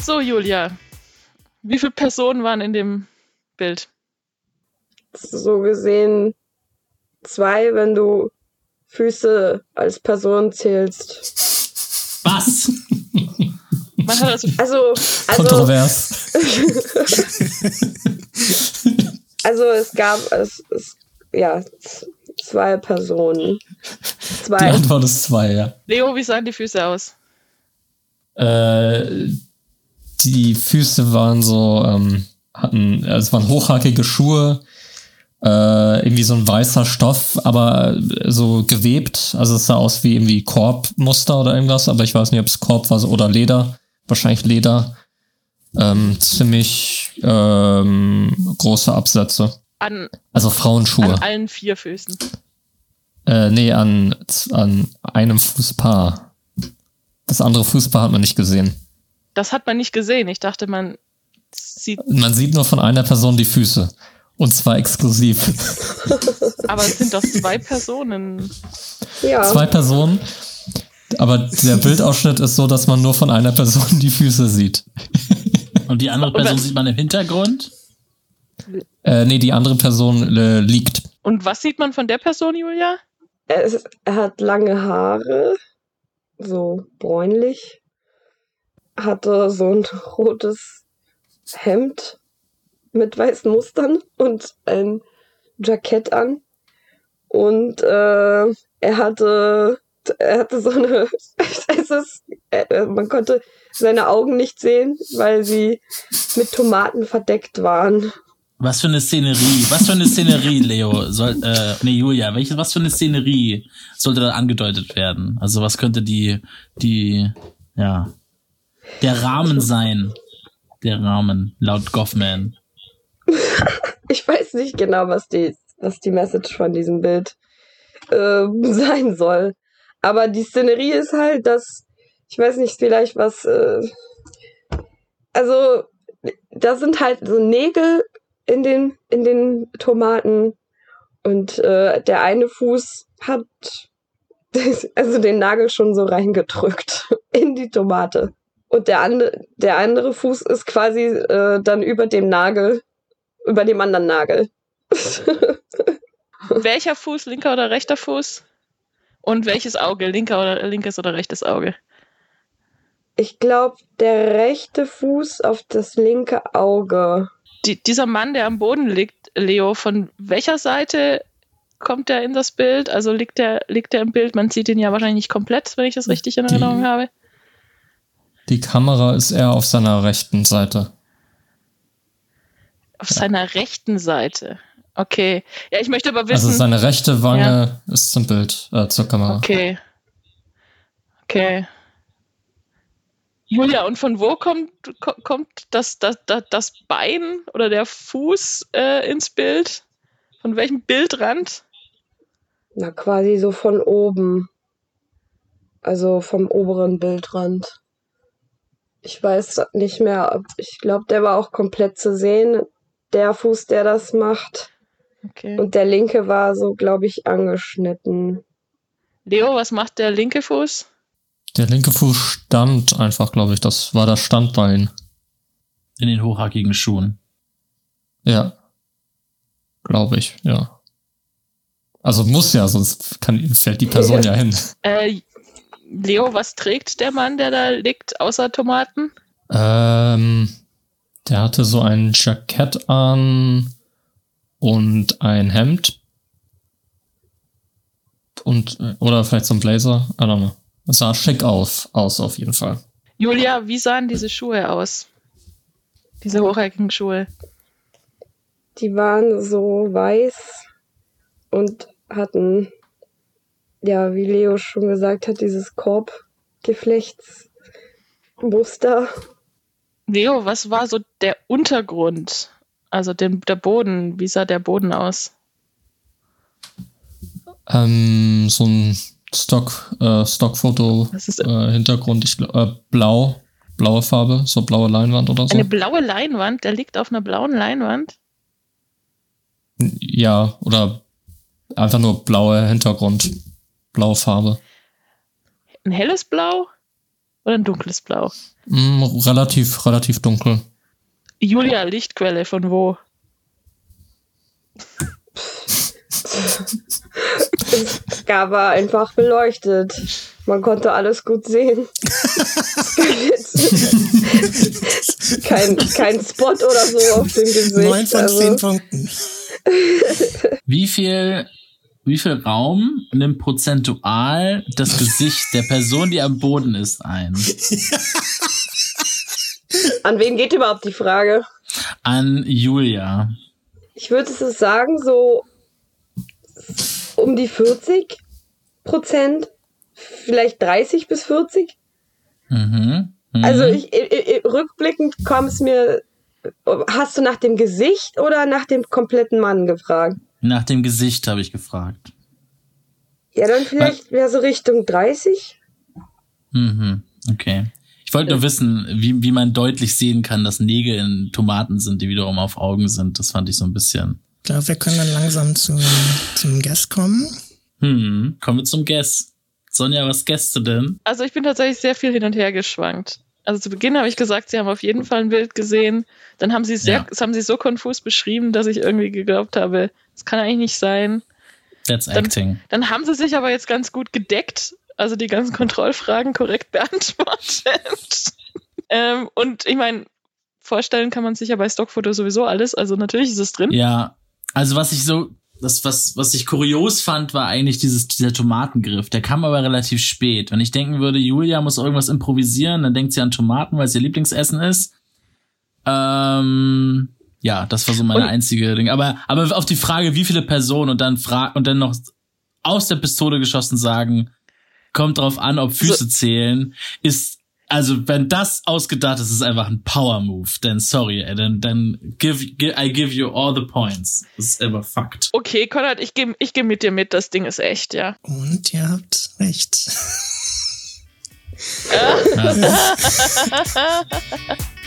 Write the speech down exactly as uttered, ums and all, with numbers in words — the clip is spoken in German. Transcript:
So, Julia, wie viele Personen waren in dem Bild? So gesehen zwei, wenn du Füße als Person zählst. Was? Man hat also, Also, also, Kontrovers. also es gab es, es ja z- zwei Personen. Die Zwei. Antwort ist zwei, ja. Leo, wie sahen die Füße aus? Äh, die Füße waren so, ähm, hatten, also es waren hochhackige Schuhe, äh, irgendwie so ein weißer Stoff, aber so gewebt. Also es sah aus wie irgendwie Korbmuster oder irgendwas, aber ich weiß nicht, ob es Korb war oder Leder. Wahrscheinlich Leder. Ähm, ziemlich ähm, große Absätze. An, Also Frauenschuhe. an allen vier Füßen. Äh, nee, an, an einem Fußpaar. Das andere Fußpaar hat man nicht gesehen. Das hat man nicht gesehen. Ich dachte, man sieht. Man sieht nur von einer Person die Füße. Und zwar exklusiv. Aber es sind doch zwei Personen. Ja. Zwei Personen. Aber der Bildausschnitt ist so, dass man nur von einer Person die Füße sieht. Und die andere Person sieht man im Hintergrund? Äh, nee, die andere Person äh, liegt. Und was sieht man von der Person, Julia? Er, ist, er hat lange Haare, so bräunlich, hatte so ein rotes Hemd mit weißen Mustern und ein Jackett an. Und äh, er hatte er hatte so eine, es ist, äh, man konnte seine Augen nicht sehen, weil sie mit Tomaten verdeckt waren. Was für eine Szenerie, was für eine Szenerie, Leo, soll, äh, nee, Julia, welche, was für eine Szenerie sollte da angedeutet werden? Also was könnte die, die, ja, der Rahmen sein? Der Rahmen, laut Goffman. Ich weiß nicht genau, was die, was die Message von diesem Bild äh, sein soll. Aber die Szenerie ist halt, dass, ich weiß nicht, vielleicht was, äh, also, da sind halt so Nägel in den, in den Tomaten und äh, der eine Fuß hat also den Nagel schon so reingedrückt in die Tomate. Und der andere, der andere Fuß ist quasi äh, dann über dem Nagel, über dem anderen Nagel. Welcher Fuß, linker oder rechter Fuß? Und welches Auge, linker oder linkes oder rechtes Auge? Ich glaube, der rechte Fuß auf das linke Auge. Die, dieser Mann, der am Boden liegt, Leo, von welcher Seite kommt er in das Bild? Also liegt er liegt er im Bild? Man sieht ihn ja wahrscheinlich nicht komplett, wenn ich das richtig in Erinnerung Die- habe. Die Kamera ist eher auf seiner rechten Seite. Auf seiner rechten Seite. Okay. Ja, ich möchte aber wissen. Also seine rechte Wange ist zum Bild, äh, zur Kamera. Okay. Okay. Julia, und von wo kommt, ko- kommt das, das, das, das Bein oder der Fuß äh, ins Bild? Von welchem Bildrand? Na, quasi so von oben. Also vom oberen Bildrand. Ich weiß nicht mehr, ob, ich glaube, der war auch komplett zu sehen, der Fuß, der das macht. Okay. Und der linke war so, glaube ich, angeschnitten. Leo, was macht der linke Fuß? Der linke Fuß stand einfach, glaube ich. Das war das Standbein. In den hochhackigen Schuhen. Ja. Glaube ich, ja. Also muss ja, sonst kann, fällt die Person ja hin. Äh, Leo, was trägt der Mann, der da liegt, außer Tomaten? Ähm, der hatte so ein Jackett an und ein Hemd. Und, äh, oder vielleicht so ein Blazer. I don't know. Es sah schick aus, aus auf jeden Fall. Julia, wie sahen diese Schuhe aus? Diese hochhackigen Schuhe. Die waren so weiß und hatten, ja, wie Leo schon gesagt hat, dieses Korbgeflechtsmuster. Leo, was war so der Untergrund? Also den, der Boden. Wie sah der Boden aus? Ähm, so ein Stock, äh, Stockfoto, Das ist äh, Hintergrund, ich glaub, äh, blau, blaue Farbe, so blaue Leinwand oder so. eine blaue Leinwand. Der liegt auf einer blauen Leinwand. Ja, oder einfach nur blauer Hintergrund, blaue Farbe. Ein helles Blau? Oder ein dunkles Blau? Mm, relativ, relativ dunkel. Julia, Lichtquelle von wo? Es gab war einfach beleuchtet. Man konnte alles gut sehen. kein, kein Spot oder so auf dem Gesicht. Neun von also. zehn Punkten. Wie viel, wie viel Raum nimmt prozentual das Gesicht der Person, die am Boden ist, ein? An wen geht überhaupt die Frage? An Julia. Ich würde es sagen, so um die vierzig Prozent, vielleicht dreißig bis vierzig. Mhm. Mhm. Also ich, ich, ich, rückblickend kam es mir, hast du nach dem Gesicht oder nach dem kompletten Mann gefragt? Nach dem Gesicht habe ich gefragt. Ja, dann vielleicht wäre so Richtung dreißig. Mhm. Okay. Ich wollte nur wissen, wie, wie man deutlich sehen kann, dass Nägel in Tomaten sind, die wiederum auf Augen sind. Das fand ich so ein bisschen. Ich glaube, wir können dann langsam zum, zum Guess kommen. Hm, kommen wir zum Guess. Sonja, was guesst du denn? Also ich bin tatsächlich sehr viel hin und her geschwankt. Also zu Beginn habe ich gesagt, sie haben auf jeden Fall ein Bild gesehen. Dann haben sie sehr, Ja. das haben sie so konfus beschrieben, dass ich irgendwie geglaubt habe, das kann eigentlich nicht sein. That's Dann- acting. Dann haben sie sich aber jetzt ganz gut gedeckt, also die ganzen Kontrollfragen korrekt beantwortet. ähm, und ich meine, vorstellen kann man sich ja bei Stockfoto sowieso alles, also natürlich ist es drin. Ja, also was ich so, das, was, was ich kurios fand, war eigentlich dieses, dieser Tomatengriff. Der kam aber relativ spät. Wenn ich denken würde, Julia muss irgendwas improvisieren, dann denkt sie an Tomaten, weil es ihr Lieblingsessen ist. Ähm, ja, das war so meine Und- einzige Ding. Aber, aber auf die Frage, wie viele Personen und dann fra- und dann noch aus der Pistole geschossen sagen, kommt drauf an, ob Füße zählen, ist, also wenn das ausgedacht ist, ist es einfach ein Power-Move. Denn sorry, ey, dann, dann give, give, I give you all the points. Das ist einfach Fakt. Okay, Konrad, ich gehe ich geh mit dir mit, das Ding ist echt, ja. Und ihr habt recht.